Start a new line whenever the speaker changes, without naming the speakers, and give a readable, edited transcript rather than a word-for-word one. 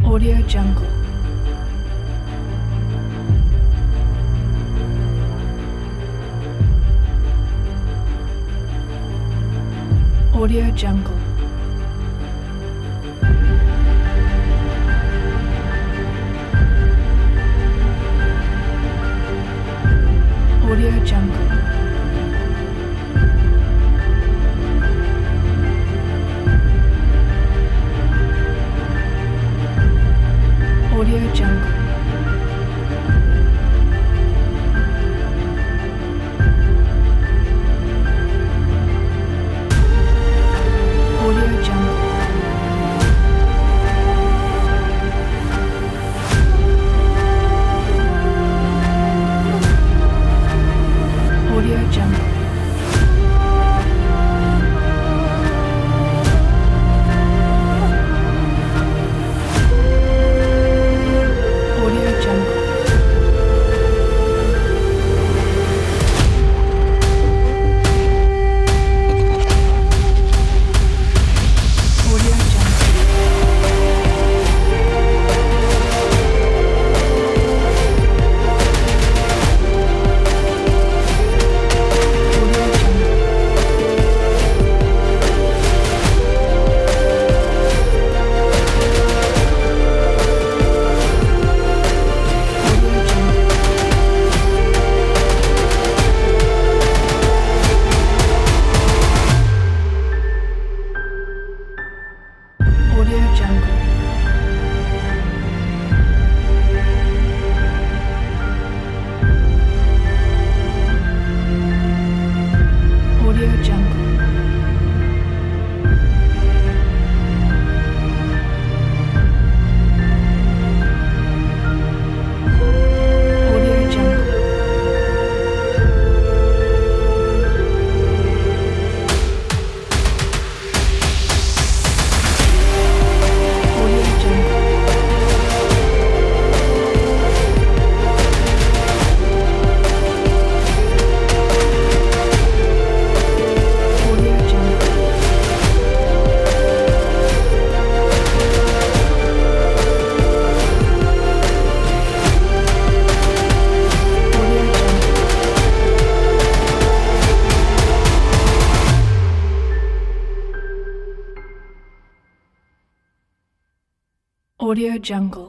Audio Jungle. Audio Jungle. Audio Jungle. Audio Jungle. Audio Jungle. Audio Jungle. Audio Jungle. Audio Jungle. Audio Jungle. Audio Jungle. Audio Jungle. Audio Jungle. Audio Jungle. Audio Jungle.